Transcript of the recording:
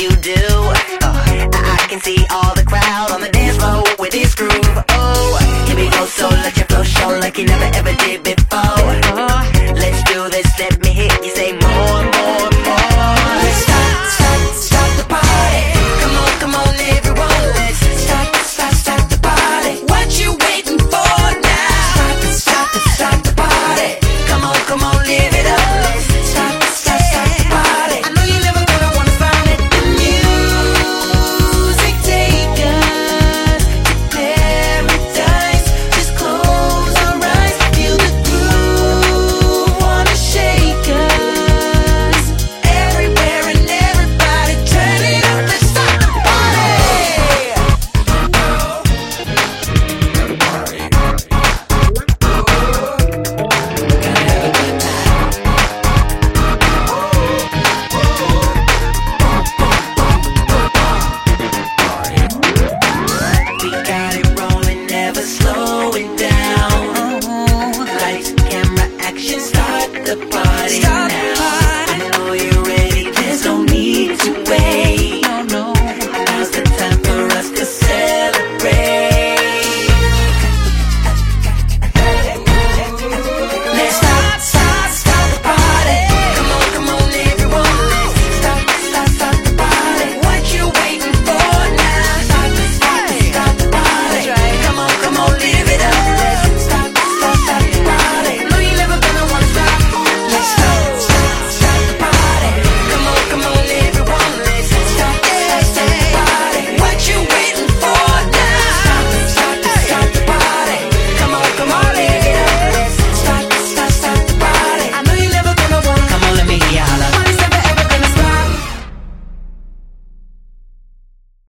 you do. I can see all the crowd on the dance floor with this groove. Oh, here we go, so let your flow show like you never ever did before.